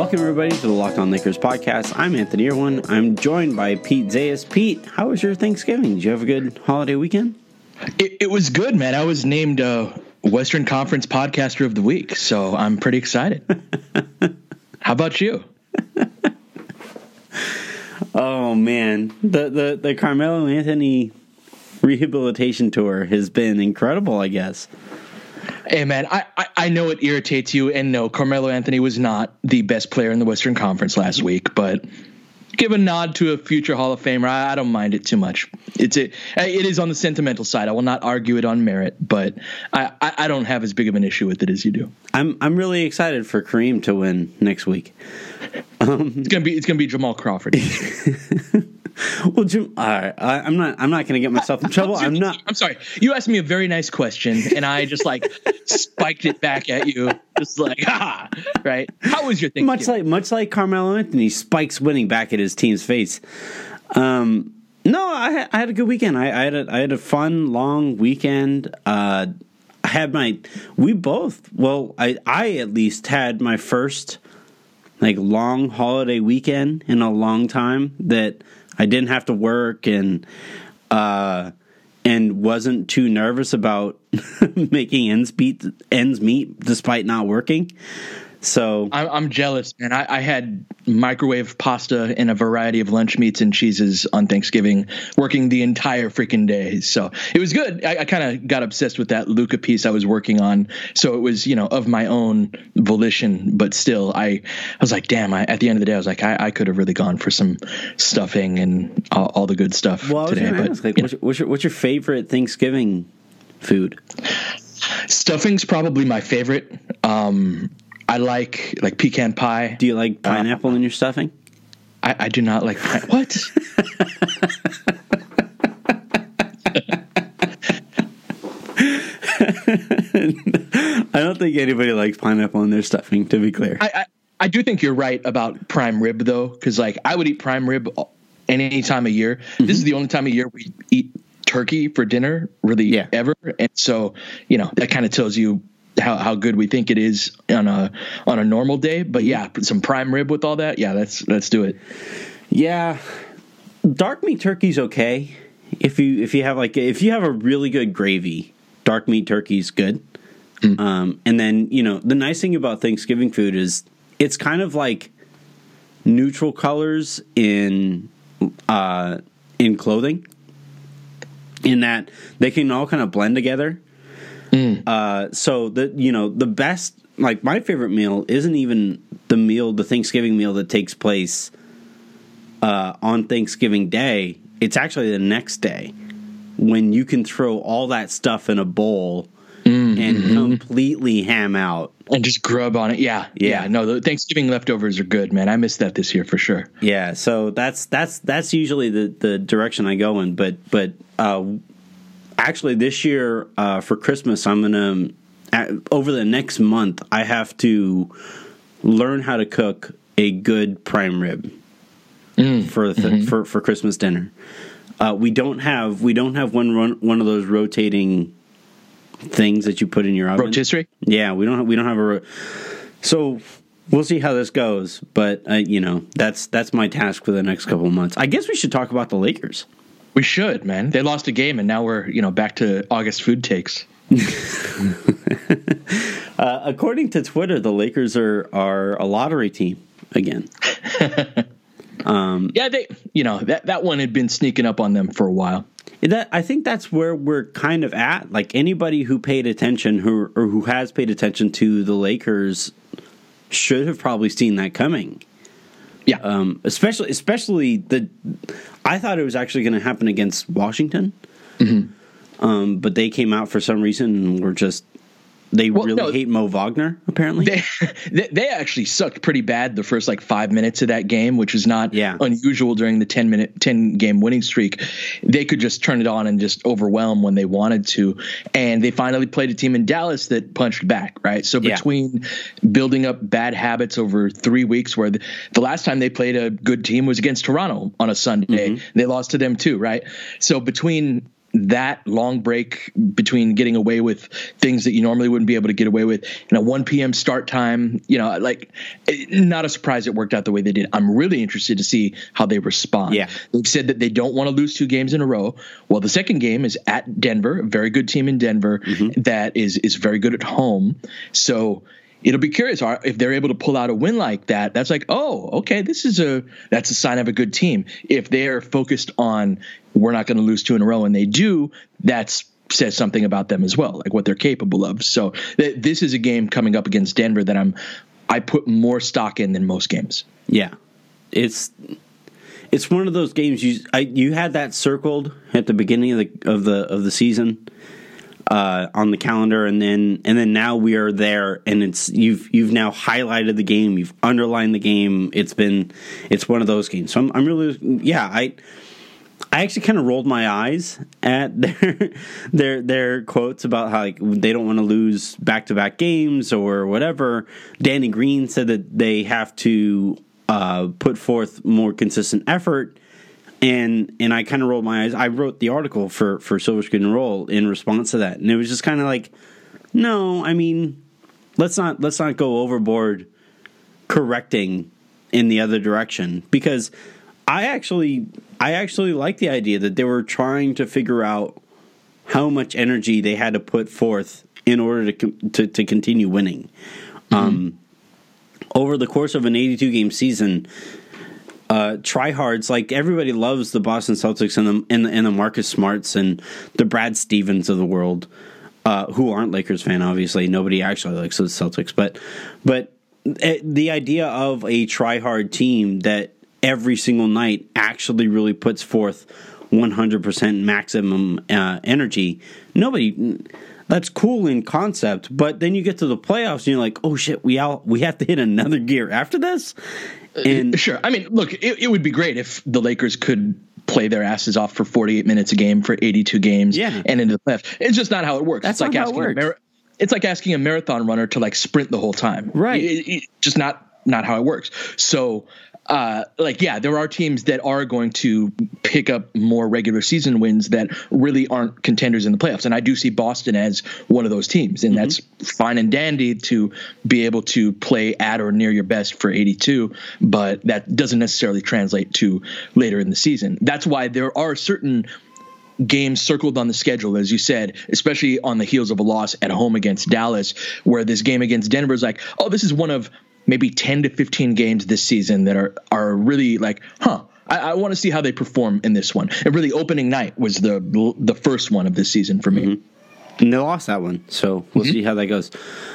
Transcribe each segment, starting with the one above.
Welcome, everybody, to the Locked On Lakers podcast. I'm Anthony Irwin. I'm joined by Pete Zayas. Pete, how was your Thanksgiving? Did you have a good holiday weekend? It was good, man. I was named Western Conference Podcaster of the Week, so I'm pretty excited. How about you? Oh, man. The Carmelo Anthony rehabilitation tour has been incredible, I guess. Hey, man, I know it irritates you, and no, Carmelo Anthony was not the best player in the Western Conference last week, but give a nod to a future Hall of Famer. I don't mind it too much. It is on the sentimental side. I will not argue it on merit, but I don't have as big of an issue with it as you do. I'm really excited for Kareem to win next week. It's gonna be Jamal Crawford. Well, Jim, all right, I'm not going to get myself in trouble. I'm sorry. You asked me a very nice question, and I just spiked it back at you, just right? How was your Thanksgiving? Much like Carmelo Anthony spikes winning back at his team's face. No, I had a good weekend. I had a fun long weekend. I at least had my first long holiday weekend in a long time that I didn't have to work and wasn't too nervous about making ends meet despite not working. So I'm jealous, man. I had microwave pasta and a variety of lunch meats and cheeses on Thanksgiving, working the entire freaking day. So it was good. I kind of got obsessed with that Luka piece I was working on. So it was, of my own volition, but still, I was like, damn. At the end of the day, I was like, I could have really gone for some stuffing and all the good stuff today. But what's your favorite Thanksgiving food? Stuffing's probably my favorite. I like pecan pie. Do you like pineapple in your stuffing? I do not like what? I don't think anybody likes pineapple in their stuffing, to be clear. I do think you're right about prime rib, though, because I would eat prime rib any time of year. Mm-hmm. This is the only time of year we eat turkey for dinner, really, ever. And so, that kind of tells you how good we think it is on a normal day. But some prime rib with all that. Yeah, let's do it. Yeah. Dark meat turkey's okay. If you have a really good gravy, dark meat turkey's good. Mm. And then, the nice thing about Thanksgiving food is it's kind of like neutral colors in clothing, in that they can all kind of blend together. So the best, my favorite meal isn't even the Thanksgiving meal that takes place on Thanksgiving Day. It's actually the next day when you can throw all that stuff in a bowl and completely ham out and just grub on it. Yeah. No, the Thanksgiving leftovers are good, man. I missed that this year for sure. Yeah. So that's usually the direction I go in, but actually, this year for Christmas, I'm going to, over the next month, I have to learn how to cook a good prime rib for Christmas dinner. We don't have one of those rotating things that you put in your oven. Rotisserie? Yeah, we don't have so we'll see how this goes, but that's my task for the next couple of months. I guess we should talk about the Lakers. We should, man. They lost a game, and now we're back to August food takes. According to Twitter, the Lakers are a lottery team again. That one had been sneaking up on them for a while. I think that's where we're kind of at. Like anybody who paid attention, who has paid attention to the Lakers, should have probably seen that coming. Yeah. Especially I thought it was actually going to happen against Washington. Mm-hmm. But they came out for some reason and were just They hate Mo Wagner, apparently. They actually sucked pretty bad the first 5 minutes of that game, which is not unusual during the 10 game winning streak. They could just turn it on and just overwhelm when they wanted to. And they finally played a team in Dallas that punched back, right? So between building up bad habits over 3 weeks, where the last time they played a good team was against Toronto on a Sunday. Mm-hmm. They lost to them too, right? So between that long break between getting away with things that you normally wouldn't be able to get away with in a 1 p.m. start time, like not a surprise it worked out the way they did. I'm really interested to see how they respond. Yeah. They've said that they don't want to lose 2 games in a row. Well, the second game is at Denver, a very good team in Denver that is very good at home. So it'll be curious if they're able to pull out a win like that. That's like, oh, okay, that's a sign of a good team. If they're focused on we're not going to lose 2 in a row, and they do, that says something about them as well, like what they're capable of. So this is a game coming up against Denver that I put more stock in than most games. Yeah, it's one of those games you had that circled at the beginning of the season. On the calendar, and then now we are there, and you've now highlighted the game, you've underlined the game. It's one of those games. So I'm really I actually kind of rolled my eyes at their quotes about how they don't want to lose back-to-back games or whatever. Danny Green said that they have to put forth more consistent effort. And I kind of rolled my eyes. I wrote the article for Silver Screen and Roll in response to that, and it was just kind of like, no, I mean, let's not go overboard correcting in the other direction, because I actually like the idea that they were trying to figure out how much energy they had to put forth in order to continue winning. Over the course of an 82-game season. Tryhards, like everybody loves the Boston Celtics and the Marcus Smarts and the Brad Stevens of the world, who aren't Lakers fan, obviously. Nobody actually likes the Celtics, but the idea of a tryhard team that every single night actually really puts forth 100% maximum energy, that's cool in concept, but then you get to the playoffs and you're like, oh shit, we have to hit another gear after this. And sure. I mean, look, it would be great if the Lakers could play their asses off for 48 minutes a game for 82 games and into the playoffs. It's just not how it works. That's not how it works. It's like asking a marathon runner to like sprint the whole time. Right. It's just not how it works. So there are teams that are going to pick up more regular season wins that really aren't contenders in the playoffs. And I do see Boston as one of those teams. And that's fine and dandy to be able to play at or near your best for 82. But that doesn't necessarily translate to later in the season. That's why there are certain games circled on the schedule, as you said, especially on the heels of a loss at home against Dallas, where this game against Denver is like, oh, this is one of maybe 10 to 15 games this season that are really like, I want to see how they perform in this one. And really, opening night was the first one of this season for me. And they lost that one, so we'll see how that goes.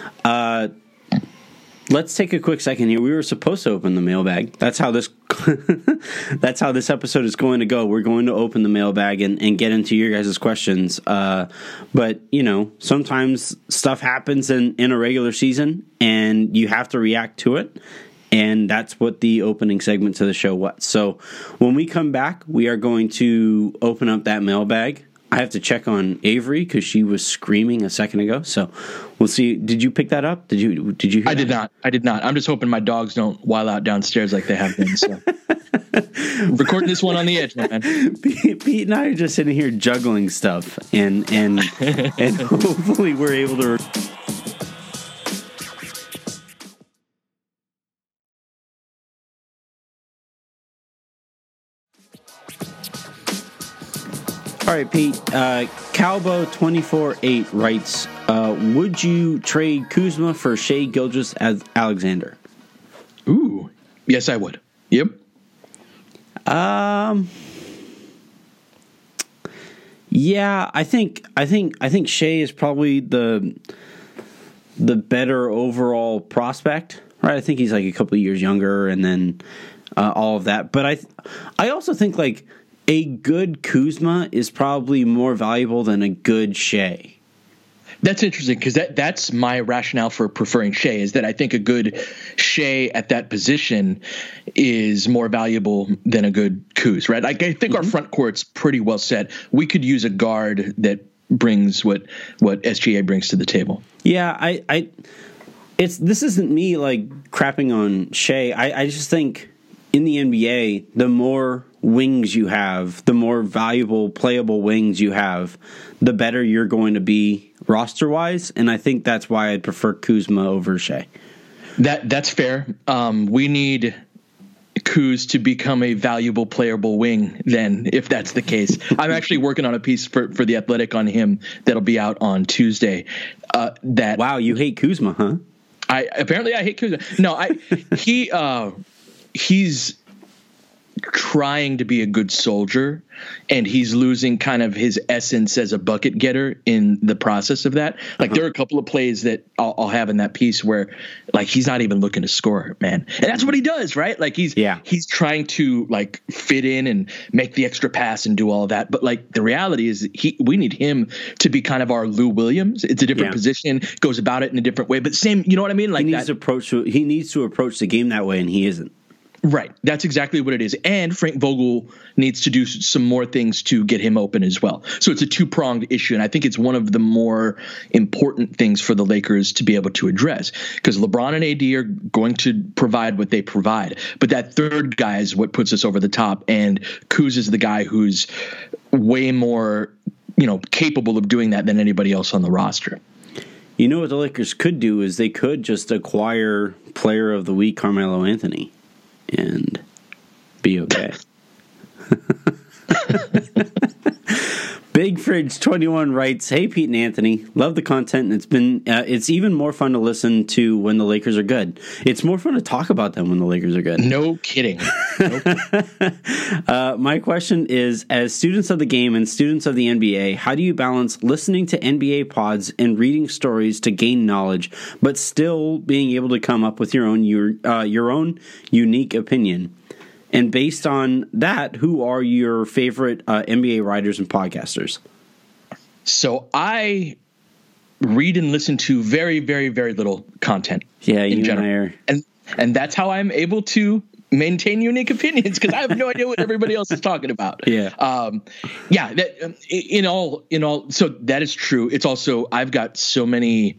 Let's take a quick second here. We were supposed to open the mailbag. That's how this episode is going to go. We're going to open the mailbag and get into your guys' questions. But, sometimes stuff happens in a regular season, and you have to react to it. And that's what the opening segment to the show was. So when we come back, we are going to open up that mailbag. I have to check on Avery because she was screaming a second ago. So we'll see. Did you pick that up? Did you hear I did not. I did not. I'm just hoping my dogs don't wild out downstairs like they have been. So recording this one on the edge, man. Pete and I are just sitting here juggling stuff, and hopefully we're able to. All right, Pete. Calbo248 writes, would you trade Kuzma for Shai Gilgeous-Alexander? Ooh, yes, I would. Yep. Yeah, I think Shai is probably the better overall prospect, right? I think he's like a couple of years younger, and then all of that. But I also think like a good Kuzma is probably more valuable than a good Shai. That's interesting because that's my rationale for preferring Shai, is that I think a good Shai at that position is more valuable than a good Kuz, right? Like, I think our front court's pretty well set. We could use a guard that brings what SGA brings to the table. Yeah, this isn't me like crapping on Shai. I just think in the NBA, the more wings you have, the more valuable, playable wings you have, the better you're going to be roster-wise. And I think that's why I'd prefer Kuzma over Shea. That's fair. We need Kuz to become a valuable playable wing then, if that's the case. I'm actually working on a piece for The Athletic on him that'll be out on Tuesday. Wow, you hate Kuzma, huh? I hate Kuzma. No, he's trying to be a good soldier, and he's losing kind of his essence as a bucket getter in the process of that. Like there are a couple of plays that I'll have in that piece where like he's not even looking to score, man. And that's what he does, right? Like he's trying to like fit in and make the extra pass and do all of that. But like the reality is we need him to be kind of our Lou Williams. It's a different position, goes about it in a different way, but same, you know what I mean? Like he needs to approach the game that way, and he isn't. Right. That's exactly what it is. And Frank Vogel needs to do some more things to get him open as well. So it's a two-pronged issue, and I think it's one of the more important things for the Lakers to be able to address, because LeBron and AD are going to provide what they provide. But that third guy is what puts us over the top, and Kuz is the guy who's way more, capable of doing that than anybody else on the roster. You know what the Lakers could do is they could just acquire Player of the Week Carmelo Anthony and be okay. Big Fridge 21 writes, "Hey Pete and Anthony, love the content, and it's even more fun to listen to when the Lakers are good. It's more fun to talk about them when the Lakers are good." No kidding. My question is, as students of the game and students of the NBA, how do you balance listening to NBA pods and reading stories to gain knowledge, but still being able to come up with your own unique opinion? And based on that, who are your favorite NBA writers and podcasters? So I read and listen to very, very, very little content. Yeah, in general. And that's how I'm able to maintain unique opinions, because I have no idea what everybody else is talking about. Yeah. In all, so that is true. It's also, I've got so many,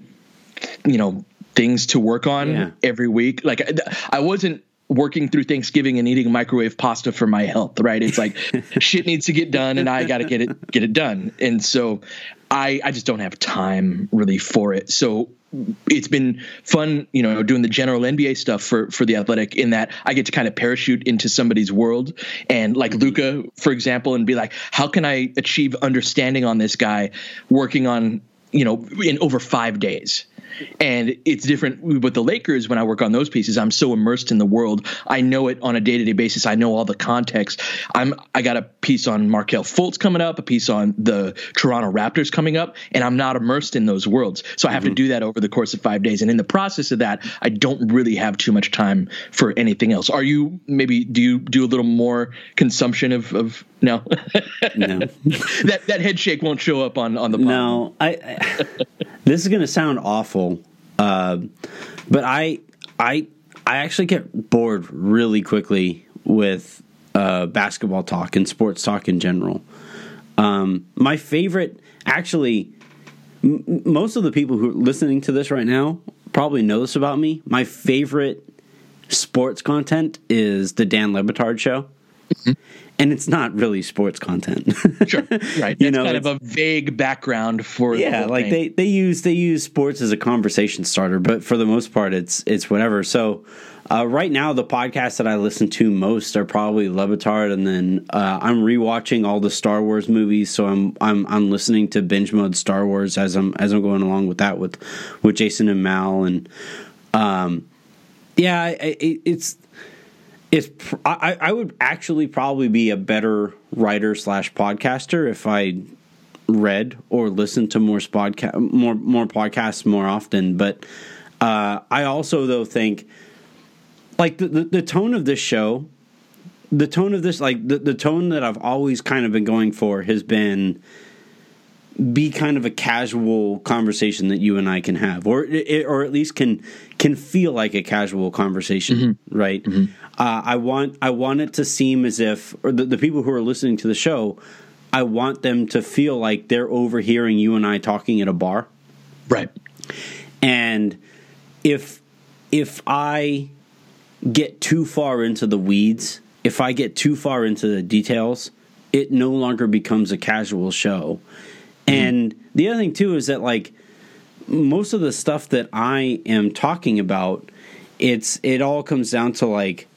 things to work on every week. Like I wasn't working through Thanksgiving and eating microwave pasta for my health, right? It's like shit needs to get done, and I got to get it done. And so I just don't have time really for it. So it's been fun, doing the general NBA stuff for The Athletic, in that I get to kind of parachute into somebody's world, and like Luka, for example, and be like, how can I achieve understanding on this guy working on, in over 5 days? And it's different with the Lakers. When I work on those pieces, I'm so immersed in the world. I know it on a day-to-day basis. I know all the context. I got a piece on Markelle Fultz coming up, a piece on the Toronto Raptors coming up, and I'm not immersed in those worlds. So I have to do that over the course of 5 days. And in the process of that, I don't really have too much time for anything else. Do you do a little more consumption of no? No. that head shake won't show up on the pod. No, this is going to sound awful, but I actually get bored really quickly with basketball talk and sports talk in general. My favorite, actually, most of the people who are listening to this right now probably know this about me. My favorite sports content is the Dan Le Batard Show. Mm-hmm. And it's not really sports content. Sure, right. It's kind of a vague background for the whole like thing. they use sports as a conversation starter, but for the most part, it's whatever. So right now, the podcasts that I listen to most are probably Le Batard, and then I'm rewatching all the Star Wars movies. So I'm listening to binge mode Star Wars as I'm going along with that with Jason and Mal, and I would actually probably be a better writer / podcaster if I read or listened to more podcasts more often. But I also, though, think like the tone of this show, the tone of this, like the tone that I've always kind of been going for has been be kind of a casual conversation that you and I can have, or at least can feel like a casual conversation, mm-hmm. right? Mm-hmm. I want it to seem as if, or the people who are listening to the show, I want them to feel like they're overhearing you and I talking at a bar, right? And if I get too far into the weeds if I get too far into the details, it no longer becomes a casual show. And the other thing too is that like most of the stuff that I am talking about, it all comes down to like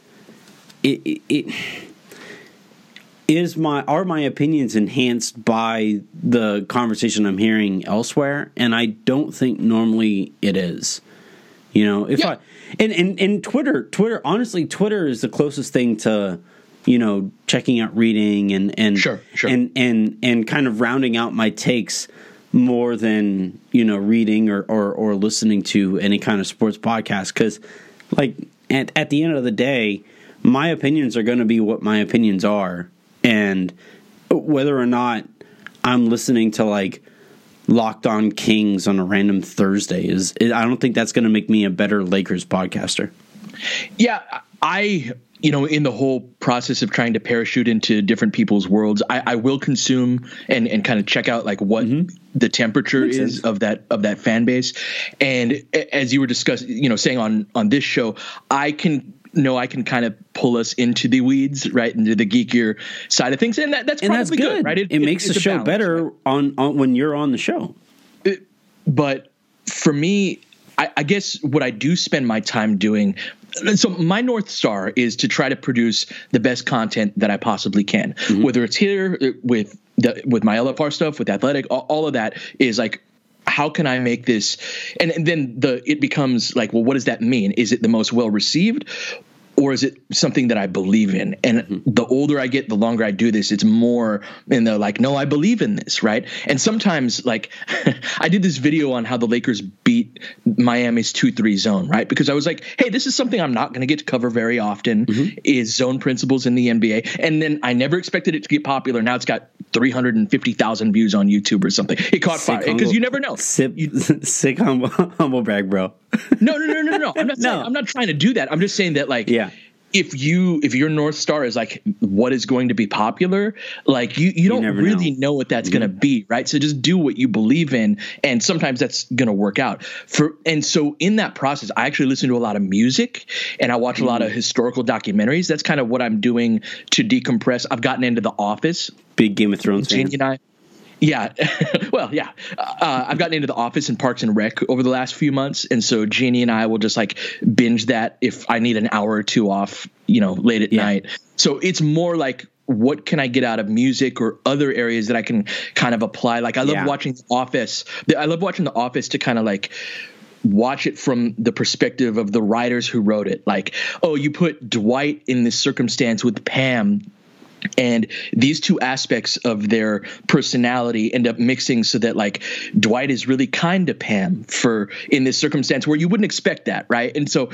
are my opinions enhanced by the conversation I'm hearing elsewhere? And I don't think normally it is. You know, if I and Twitter honestly, Twitter is the closest thing to, you know, checking out reading and sure. and kind of rounding out my takes more than, you know, reading or listening to any kind of sports podcast. Because like at the end of the day, my opinions are going to be what my opinions are. And whether or not I'm listening to like Locked On Kings on a random Thursday I don't think that's going to make me a better Lakers podcaster. Yeah, you know, in the whole process of trying to parachute into different people's worlds, I will consume and kind of check out like what the temperature is of that fan base. And as you were discussing, you know, saying on this show, I can kind of pull us into the weeds, right, into the geekier side of things, and that's probably good, right? It makes the show balance, better, right? on when you're on the show. But for me, I guess what I do spend my time doing. So my North Star is to try to produce the best content that I possibly can, whether it's here with my LFR stuff, with Athletic, all of that is like, how can I make this? And then it becomes like, well, what does that mean? Is it the most well received? Or is it something that I believe in? And the older I get, the longer I do this, it's more in the like, no, I believe in this, right? And sometimes, like, I did this video on how the Lakers beat Miami's 2-3 zone, right? Because I was like, hey, this is something I'm not going to get to cover very often, is zone principles in the NBA. And then I never expected it to get popular. Now it's got 350,000 views on YouTube or something. It caught fire because you never know. Sick humble brag, bro. No. I'm not trying to do that. I'm just saying that, like, if your North Star is like what is going to be popular, like you don't really know what that's going to be, right? So just do what you believe in, and sometimes that's going to work out. And so in that process, I actually listen to a lot of music and I watch a lot of historical documentaries. That's kind of what I'm doing to decompress. I've gotten into The Office. Big Game of Thrones fan. And I. Yeah. Well, yeah. I've gotten into The Office and Parks and Rec over the last few months. And so Jeannie and I will just like binge that if I need an hour or two off, you know, late at night. So it's more like, what can I get out of music or other areas that I can kind of apply? Like I love watching The Office. I love watching The Office to kind of like watch it from the perspective of the writers who wrote it. Like, oh, you put Dwight in this circumstance with Pam, and these two aspects of their personality end up mixing so that like Dwight is really kind to Pam in this circumstance where you wouldn't expect that, right? And so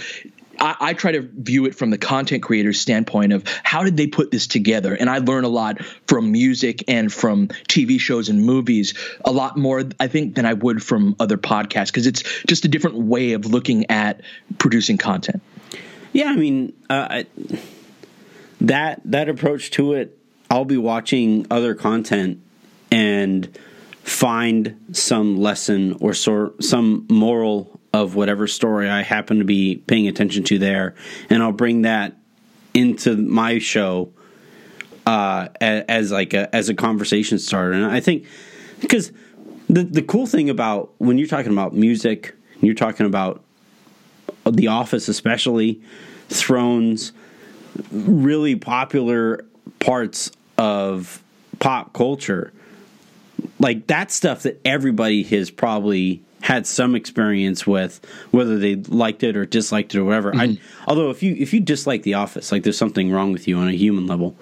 I try to view it from the content creator's standpoint of how did they put this together? And I learn a lot from music and from TV shows and movies, a lot more, I think, than I would from other podcasts, because it's just a different way of looking at producing content. Yeah, I mean, that approach to it, I'll be watching other content and find some lesson or some moral of whatever story I happen to be paying attention to there, and I'll bring that into my show as a conversation starter. And I think because the cool thing about when you're talking about music, you're talking about The Office, especially Thrones, really popular parts of pop culture, like that stuff that everybody has probably had some experience with, whether they liked it or disliked it or whatever. Although if you dislike The Office, like there's something wrong with you on a human level.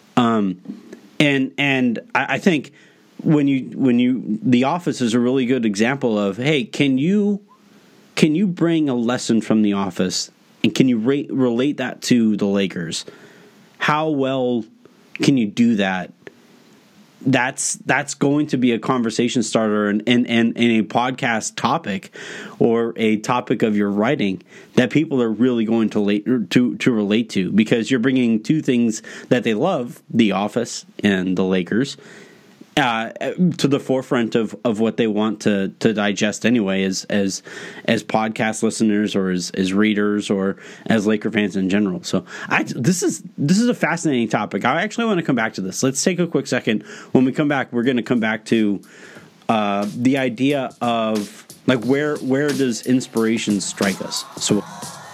And I think when you The Office is a really good example of, hey, can you bring a lesson from The Office and can you relate that to the Lakers? How well can you do that? That's going to be a conversation starter and a podcast topic or a topic of your writing that people are really going to relate to, because you're bringing two things that they love, The Office and the Lakers, to the forefront of what they want to digest anyway, as podcast listeners or as readers or as Laker fans in general. So this is a fascinating topic. I actually want to come back to this. Let's take a quick second. When we come back, we're going to come back to the idea of like where does inspiration strike us? So.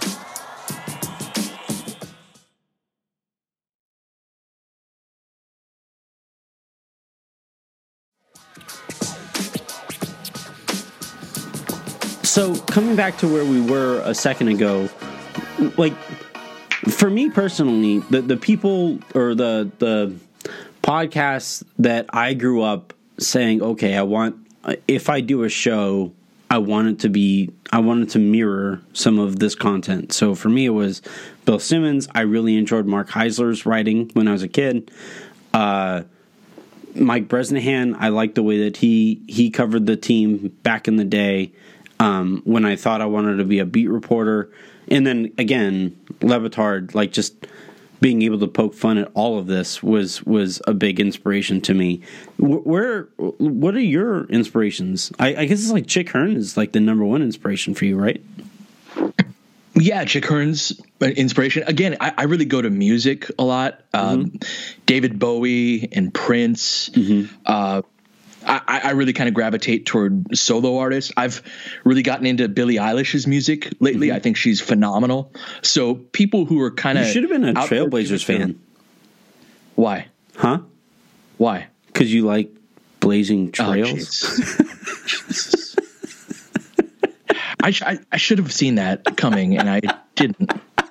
So coming back to where we were a second ago, like for me personally, the people or the podcasts that I grew up saying, okay, if I do a show, I want it to mirror some of this content. So for me, it was Bill Simmons. I really enjoyed Mark Heisler's writing when I was a kid. Mike Bresnahan, I liked the way that he covered the team back in the day. When I thought I wanted to be a beat reporter. And then again, Le Batard, like just being able to poke fun at all of this was a big inspiration to me. What are your inspirations? I guess it's like Chick Hearn is like the number one inspiration for you, right? Yeah, Chick Hearn's inspiration. Again, I really go to music a lot. David Bowie and Prince. I really kind of gravitate toward solo artists. I've really gotten into Billie Eilish's music lately. I think she's phenomenal. So people who are kind of... You should have been a Trailblazers fan. Why? Huh? Why? Because you like blazing trails? I should have seen that coming, and I didn't.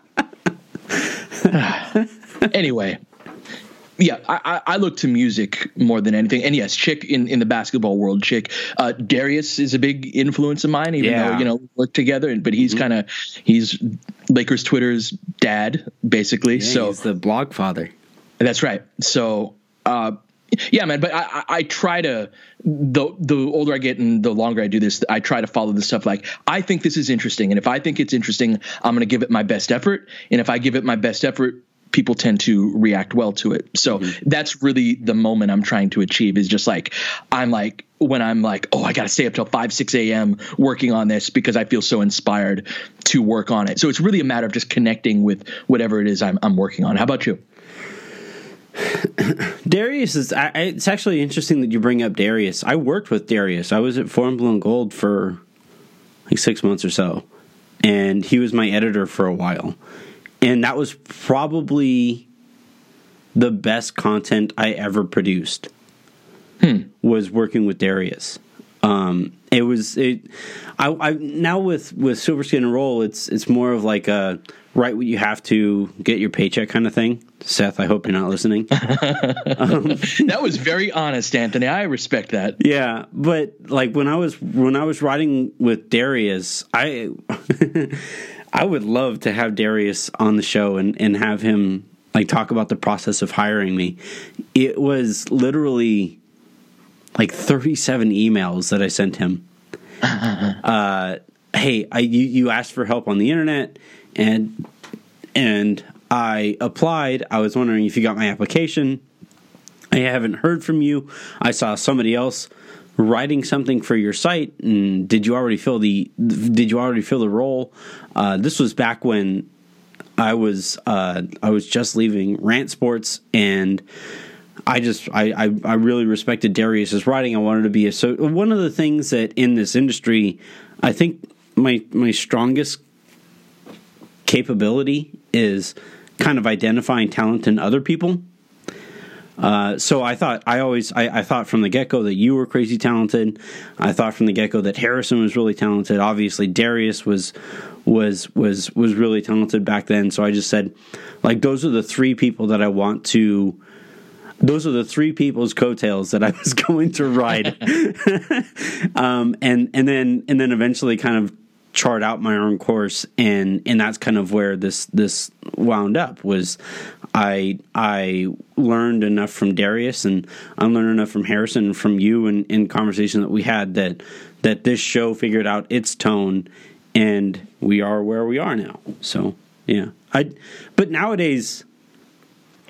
Anyway... Yeah, I look to music more than anything. And yes, Chick in the basketball world, Chick. Darius is a big influence of mine, even though, we work together. But he's he's Lakers Twitter's dad, basically. Yeah, so he's the blog father. That's right. So, yeah, man. But I try to, the older I get and the longer I do this, I try to follow this stuff. Like, I think this is interesting. And if I think it's interesting, I'm going to give it my best effort. And if I give it my best effort, people tend to react well to it. So that's really the moment I'm trying to achieve, is just like, when I'm like, oh, I got to stay up till 5, 6 a.m. working on this because I feel so inspired to work on it. So it's really a matter of just connecting with whatever it is I'm working on. How about you? Darius is, it's actually interesting that you bring up Darius. I worked with Darius. I was at Foreign Blue and Gold for like 6 months or so, and he was my editor for a while. And that was probably the best content I ever produced. Was working with Darius. Now with Silver Skin and Roll, it's more of like a write what you have to get your paycheck kind of thing. Seth, I hope you're not listening. That was very honest, Anthony. I respect that. Yeah, but like when I was writing with Darius, I would love to have Darius on the show and have him like talk about the process of hiring me. It was literally like 37 emails that I sent him. Hey, you asked for help on the internet, and I applied. I was wondering if you got my application. I haven't heard from you. I saw somebody else writing something for your site, and did you already fill the role? This was back when I was just leaving Rant Sports, and I really respected Darius's writing. I wanted to be one of the things that in this industry, I think my strongest capability is kind of identifying talent in other people. So I thought from the get-go that you were crazy talented. I thought from the get-go that Harrison was really talented. Obviously Darius was really talented back then. So I just said, like, those are the three people's coattails that I was going to ride. and then eventually kind of chart out my own course, and that's kind of where this wound up. Was I learned enough from Darius, and I learned enough from Harrison and from you in conversation that we had that this show figured out its tone, and we are where we are now. So yeah, but nowadays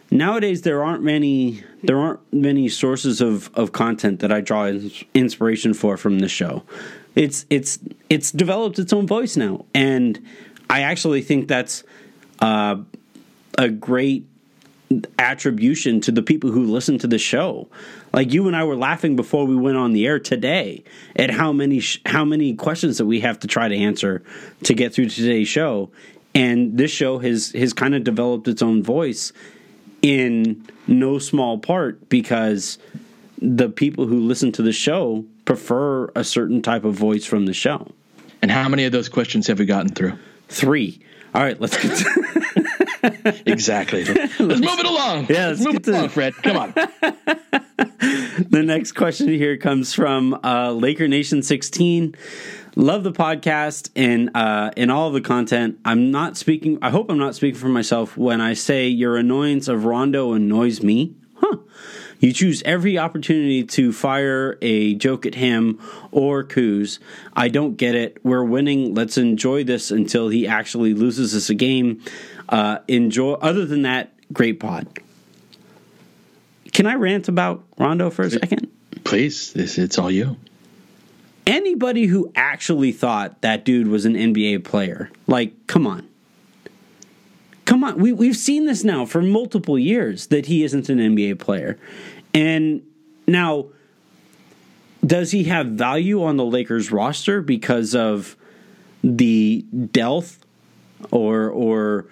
nowadays there aren't many sources of content that I draw inspiration from this show. It's developed its own voice now, and I actually think that's a great attribution to the people who listen to the show. Like, you and I were laughing before we went on the air today at how many questions that we have to try to answer to get through today's show, and this show has kind of developed its own voice in no small part because the people who listen to the show prefer a certain type of voice from the show. And how many of those questions have we gotten through? 3. All right, let's get to exactly. Let's move it along. Yeah, let's move it along, Fred. Come on. The next question here comes from Laker Nation 16. Love the podcast and all of the content. I hope I'm not speaking for myself when I say your annoyance of Rondo annoys me. You choose every opportunity to fire a joke at him or Kuz. I don't get it. We're winning. Let's enjoy this until he actually loses us a game. Enjoy. Other than that, great pod. Can I rant about Rondo for a second? Please. It's all you. Anybody who actually thought that dude was an NBA player, like, come on. Come on, we've seen this now for multiple years that he isn't an NBA player. And now, does he have value on the Lakers roster because of the Dearth or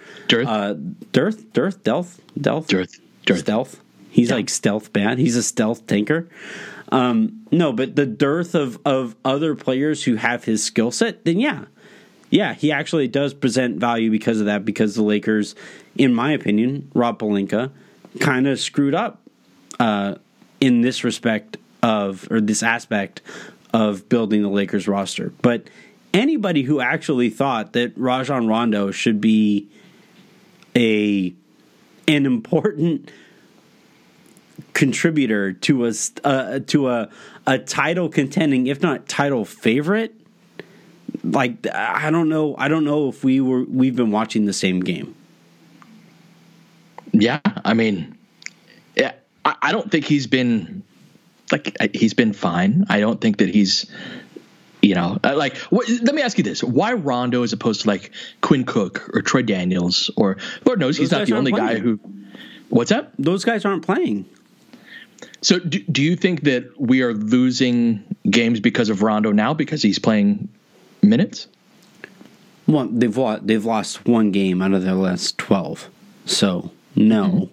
stealth? He's like stealth bad. He's a stealth tanker. No, but the dearth of other players who have his skill set, then yeah, he actually does present value because of that, because the Lakers, in my opinion, Rob Pelinka, kind of screwed up in this respect this aspect of building the Lakers roster. But anybody who actually thought that Rajon Rondo should be an important contributor to a title contending, if not title favorite, like, I don't know if we've been watching the same game. Yeah, I mean, yeah, I don't think he's been fine. I don't think that he's, let me ask you this: why Rondo as opposed to like Quinn Cook or Troy Daniels, or Lord knows he's not the only guy who. What's that? Those guys aren't playing. So do you think that we are losing games because of Rondo now because he's playing minutes? Well, they've lost one game out of their last 12, so no.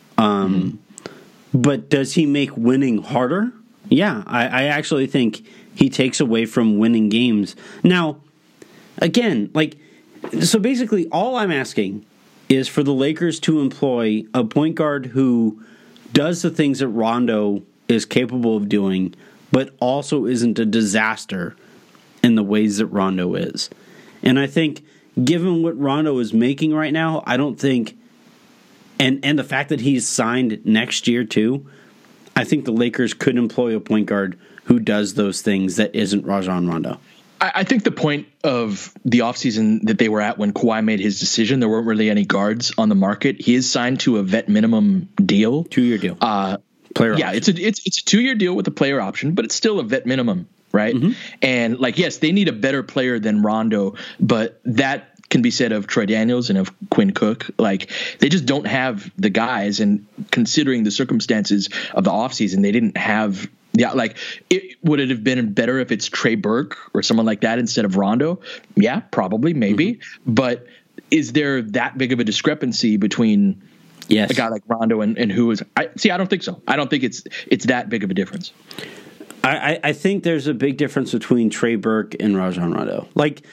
But does he make winning harder? Yeah, I actually think he takes away from winning games. Now, again, so basically all I'm asking is for the Lakers to employ a point guard who does the things that Rondo is capable of doing, but also isn't a disaster in the ways that Rondo is. And I think, given what Rondo is making right now, I don't think, and the fact that he's signed next year too, I think the Lakers could employ a point guard who does those things that isn't Rajon Rondo. I think the point of the offseason that they were at when Kawhi made his decision, there weren't really any guards on the market. He is signed to a vet minimum deal. 2-year deal. Player option. It's a 2-year deal with a player option, but it's still a vet minimum, right? Mm-hmm. And yes, they need a better player than Rondo, but that can be said of Troy Daniels and of Quinn Cook. They just don't have the guys, and considering the circumstances of the offseason, they didn't have. Yeah, would it have been better if it's Trey Burke or someone like that instead of Rondo? Yeah, probably, maybe. Mm-hmm. But is there that big of a discrepancy between a guy like Rondo and who is? I don't think so. I don't think it's that big of a difference. I think there's a big difference between Trey Burke and Rajon Rondo.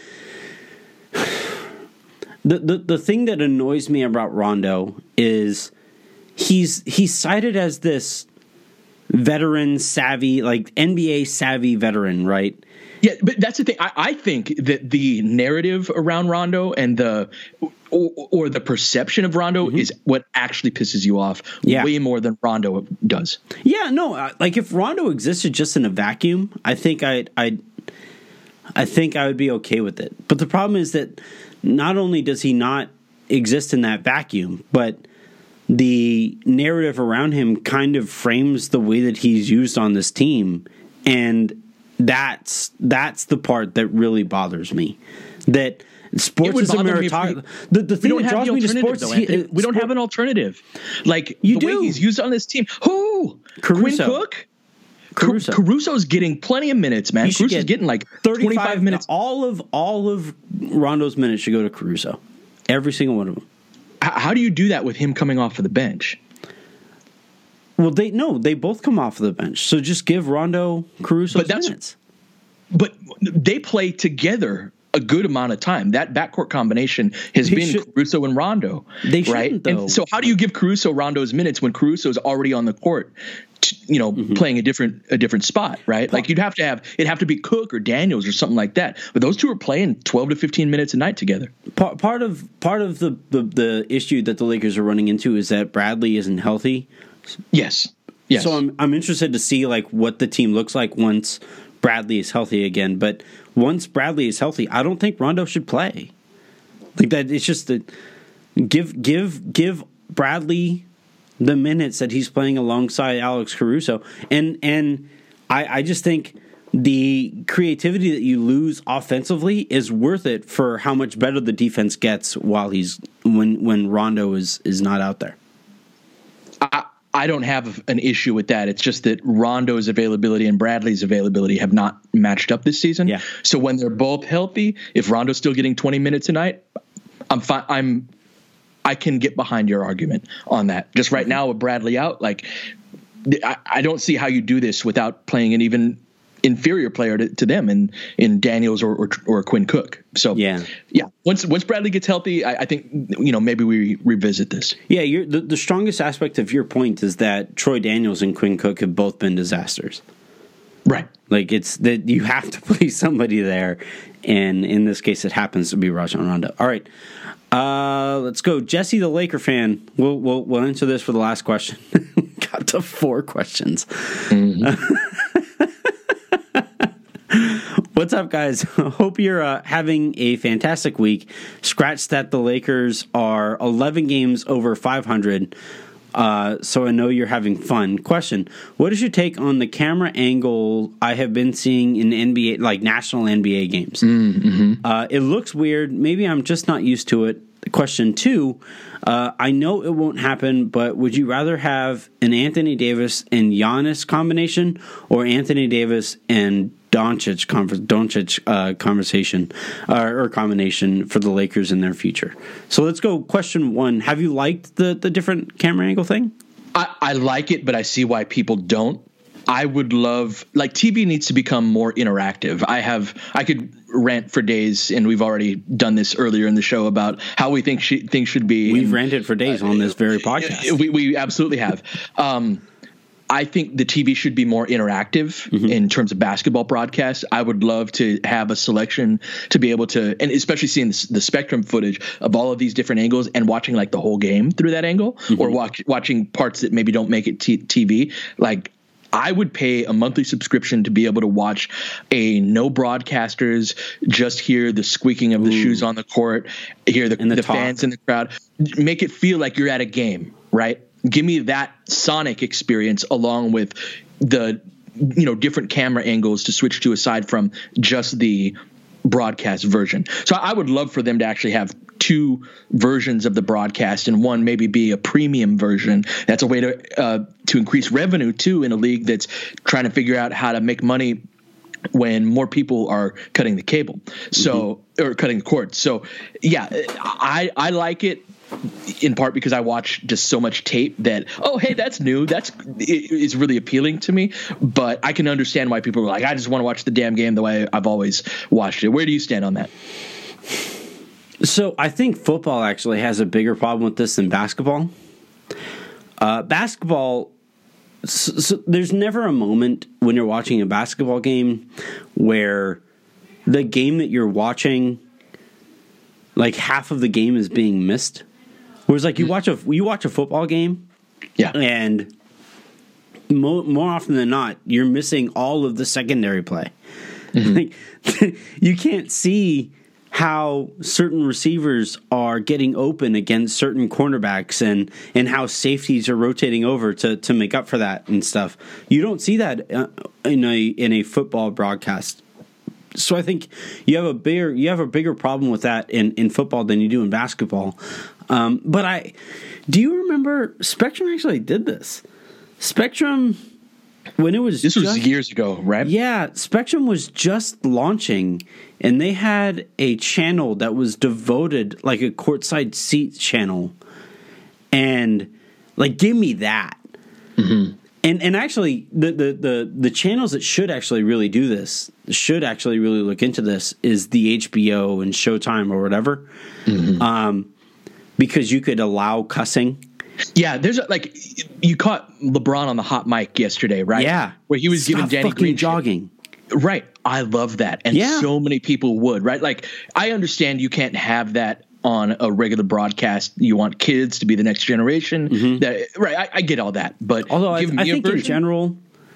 The thing that annoys me about Rondo is he's cited as this veteran savvy, NBA savvy veteran, right? Yeah, but that's the thing. I think that the narrative around Rondo and the perception of Rondo is what actually pisses you off way more than Rondo does. Yeah, no, if Rondo existed just in a vacuum, I think I would be okay with it. But the problem is that not only does he not exist in that vacuum, but the narrative around him kind of frames the way that he's used on this team, and that's the part that really bothers me. That sports is a meritocracy. The thing that draws me to sports, we don't have an alternative. Like you the do. way he's used on this team. Who? Caruso. Quinn Cook. Caruso's getting plenty of minutes, man. Caruso's getting like 25 minutes. All of Rondo's minutes should go to Caruso. Every single one of them. How do you do that with him coming off of the bench? Well, they both come off of the bench. So just give Rondo Caruso's minutes. But they play together a good amount of time. That backcourt combination has been Caruso and Rondo. They shouldn't, though. And so how do you give Caruso Rondo's minutes when Caruso's already on the court, playing a different spot, right? Like it have to be Cook or Daniels or something like that. But those two are playing 12 to 15 minutes a night together. Part of the issue that the Lakers are running into is that Bradley isn't healthy. Yes. So I'm interested to see like what the team looks like once Bradley is healthy again. But once Bradley is healthy, I don't think Rondo should play. Like that, it's just that give Bradley the minutes that he's playing alongside Alex Caruso, and I just think the creativity that you lose offensively is worth it for how much better the defense gets while when Rondo is not out there. I don't have an issue with that. It's just that Rondo's availability and Bradley's availability have not matched up this season. Yeah. So when they're both healthy, if Rondo's still getting 20 minutes a night, I'm fine. I can get behind your argument on that. Just right now with Bradley out, like I don't see how you do this without playing an even inferior player to them in Daniels or Quinn Cook. So yeah. Once Bradley gets healthy, I think maybe we revisit this. Yeah, the strongest aspect of your point is that Troy Daniels and Quinn Cook have both been disasters. Right. Like it's that you have to play somebody there, and in this case, it happens to be Rajon Rondo. All right, let's go, Jesse, the Laker fan. We'll answer this for the last question. Got to 4 questions. Mm-hmm. What's up, guys? Hope you're having a fantastic week. Scratch that the Lakers are 11 games over 500, so I know you're having fun. Question: what is your take on the camera angle I have been seeing in NBA, like national NBA games? Mm-hmm. It looks weird. Maybe I'm just not used to it. Question 2, I know it won't happen, but would you rather have an Anthony Davis and Giannis combination or Anthony Davis and Doncic conversation or combination for the Lakers in their future? So let's go. Question 1: have you liked the different camera angle thing? I like it, but I see why people don't. I would love, like, TV needs to become more interactive. I could rant for days, and we've already done this earlier in the show about how we think things should be. We've ranted for days on this very podcast. We absolutely have. I think the TV should be more interactive in terms of basketball broadcasts. I would love to have a selection to be able to, and especially seeing the spectrum footage of all of these different angles and watching like the whole game through that angle, or watching parts that maybe don't make it TV. Like, I would pay a monthly subscription to be able to watch a no broadcasters, just hear the squeaking of the shoes on the court, hear the fans in the crowd, make it feel like you're at a game, right? Give me that sonic experience along with the different camera angles to switch to aside from just the broadcast version. So I would love for them to actually have 2 versions of the broadcast, and one maybe be a premium version. That's a way to increase revenue too in a league that's trying to figure out how to make money when more people are cutting the cable, or cutting the cord. So yeah, I like it. In part because I watch just so much tape that, oh, hey, that's new. It's really appealing to me. But I can understand why people are like, I just want to watch the damn game the way I've always watched it. Where do you stand on that? So I think football actually has a bigger problem with this than basketball. Basketball, so there's never a moment when you're watching a basketball game where the game that you're watching, like half of the game is being missed. Whereas, like, you watch a football game, and more often than not, you're missing all of the secondary play. Mm-hmm. Like, you can't see how certain receivers are getting open against certain cornerbacks and how safeties are rotating over to make up for that and stuff. You don't see that in a football broadcast. So I think you have a bigger problem with that in football than you do in basketball. But do you remember Spectrum actually did this? Spectrum, when it was this was years ago, right? Yeah, Spectrum was just launching, and they had a channel that was devoted, like a courtside seat channel, and like give me that. Mm-hmm. And actually, the channels that should actually really do this, should actually really look into this, is the HBO and Showtime or whatever, because you could allow cussing. Yeah, there's you caught LeBron on the hot mic yesterday, right? Yeah, where he was giving Danny Green jogging. Right, I love that, and so many people would. Right, like I understand you can't have that on a regular broadcast. You want kids to be the next generation. Mm-hmm. Right, I get all that, but although I think in general,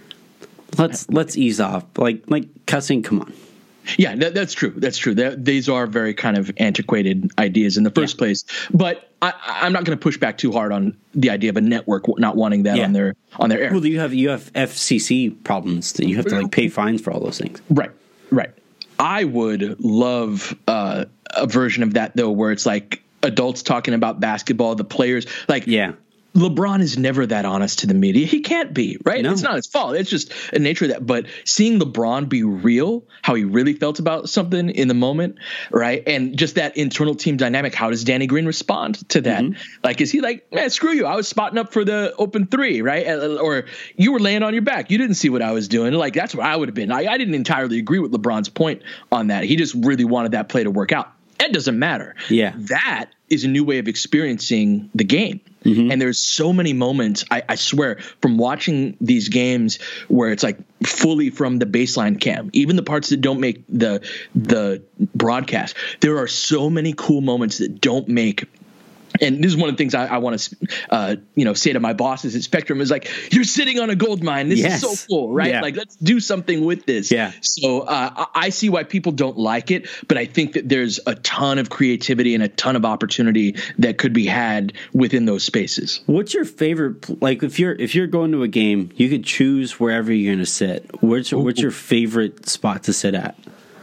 let's ease off. Like cussing, come on. Yeah, that's true. That's true. These are very kind of antiquated ideas in the first place. But I'm not going to push back too hard on the idea of a network not wanting that on their air. Well, you have FCC problems that you have to pay fines for all those things. Right. I would love a version of that though, where it's like adults talking about basketball, the players, LeBron is never that honest to the media. He can't be, right? No. It's not his fault. It's just a nature of that. But seeing LeBron be real, how he really felt about something in the moment, right? And just that internal team dynamic. How does Danny Green respond to that? Mm-hmm. Like, is he like, man, screw you. I was spotting up for the open three, right? Or you were laying on your back. You didn't see what I was doing. Like, that's where I would have been. I didn't entirely agree with LeBron's point on that. He just really wanted that play to work out. It doesn't matter. Yeah. That is a new way of experiencing the game. Mm-hmm. And there's so many moments, I swear, from watching these games where it's like fully from the baseline cam, even the parts that don't make the broadcast. There are so many cool moments that don't make. And this is one of the things I want to, say to my bosses at Spectrum is like, you're sitting on a gold mine. This is so cool, right? Yeah. Like, let's do something with this. Yeah. So I see why people don't like it, but I think that there's a ton of creativity and a ton of opportunity that could be had within those spaces. What's your favorite? Like, if you're going to a game, you could choose wherever you're going to sit. What's your favorite spot to sit at?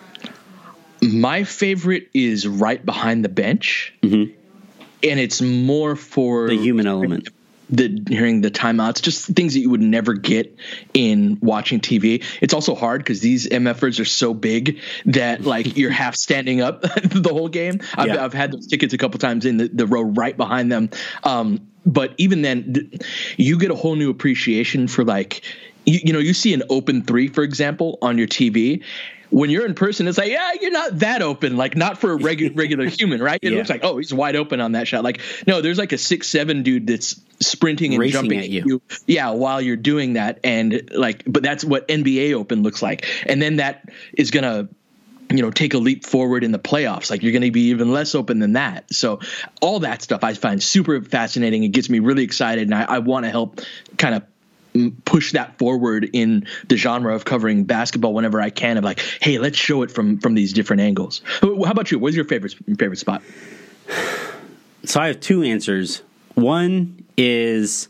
My favorite is right behind the bench. Mm-hmm. And it's more for the human element, hearing the timeouts, just things that you would never get in watching TV. It's also hard because these MFers are so big that like you're half standing up the whole game. I've had those tickets a couple times in the row right behind them. But even then, you get a whole new appreciation for like, you see an open three, for example, on your TV. When you're in person, it's like, you're not that open, like not for a regular human, right? It looks like, oh, he's wide open on that shot. Like, no, there's like a 6'7" dude that's sprinting and racing jumping at you. While you're doing that. And like, but that's what NBA open looks like. And then that is going to, take a leap forward in the playoffs. Like, you're going to be even less open than that. So all that stuff I find super fascinating. It gets me really excited. And I want to help kind of push that forward in the genre of covering basketball whenever I can, of like, hey, let's show it from these different angles. How about you? What's your favorite spot? So I have two answers. One is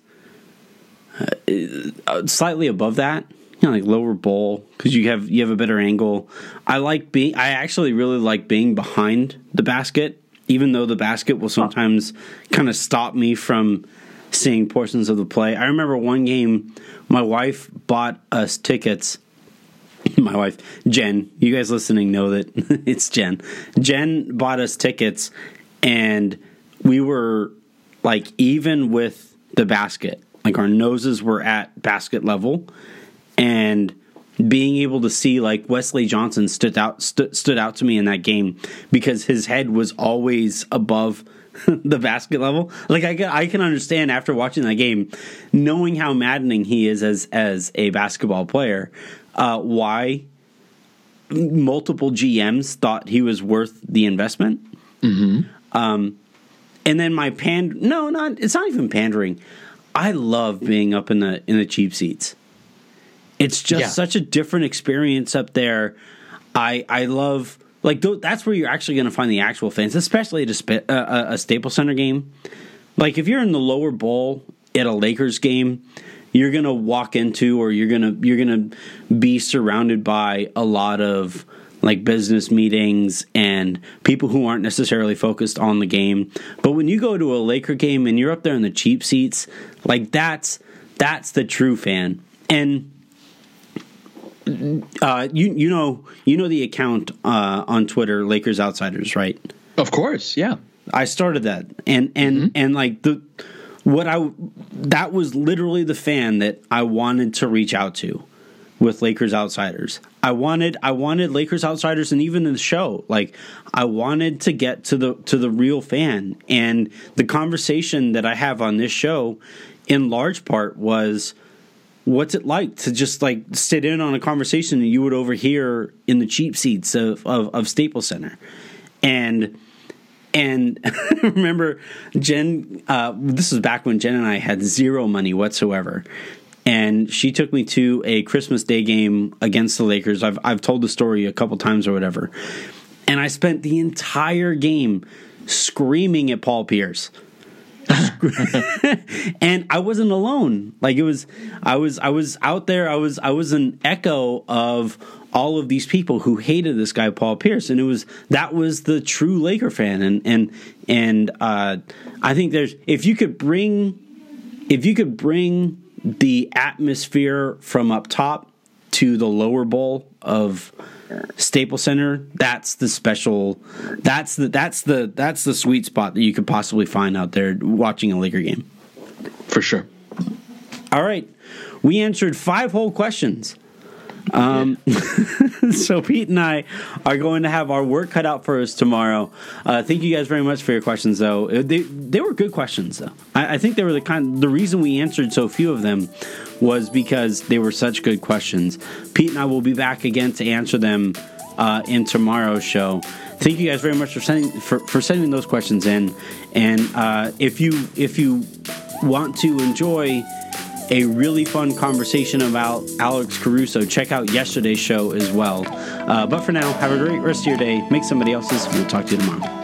slightly above that, like lower bowl, because you have a better angle. I actually really like being behind the basket, even though the basket will sometimes kind of stop me from seeing portions of the play. I remember one game, my wife bought us tickets. My wife, Jen, you guys listening know that it's Jen. Jen bought us tickets, and we were like even with the basket. Like, our noses were at basket level, and being able to see like Wesley Johnson stood out to me in that game because his head was always above the basket level. Like, I can understand after watching that game, knowing how maddening he is as a basketball player, why multiple GMs thought he was worth the investment. Mm-hmm. And then it's not even pandering. I love being up in the cheap seats. It's just such a different experience up there. I love that's where you're actually going to find the actual fans, especially at a Staples Center game. Like if you're in the lower bowl at a Lakers game, you're going to walk into, or you're going to be surrounded by a lot of like business meetings and people who aren't necessarily focused on the game. But when you go to a Laker game and you're up there in the cheap seats, like that's the true fan. And you know the account on Twitter, Lakers Outsiders, right? Of course, yeah. I started that, and like that was literally the fan that I wanted to reach out to with Lakers Outsiders. I wanted Lakers Outsiders, and even in the show, like I wanted to get to the real fan. And the conversation that I have on this show, in large part, was what's it like to just like sit in on a conversation that you would overhear in the cheap seats of Staples Center. And remember, Jen, this was back when Jen and I had zero money whatsoever. And she took me to a Christmas Day game against the Lakers. I've told the story a couple times or whatever. And I spent the entire game screaming at Paul Pierce. And I wasn't alone. Like I was out there. I was an echo of all of these people who hated this guy Paul Pierce, and that was the true Laker fan. And I think if you could bring the atmosphere from up top to the lower bowl of Staples Center, that's the sweet spot that you could possibly find out there watching a Laker game. For sure. All right. We answered 5 whole questions. So Pete and I are going to have our work cut out for us tomorrow. Thank you guys very much for your questions, though. They were good questions, though. I think they were the reason we answered so few of them was because they were such good questions. Pete and I will be back again to answer them in tomorrow's show. Thank you guys very much for sending those questions in. And if you want to enjoy a really fun conversation about Alex Caruso, check out yesterday's show as well. But for now, have a great rest of your day. Make somebody else's. We'll talk to you tomorrow.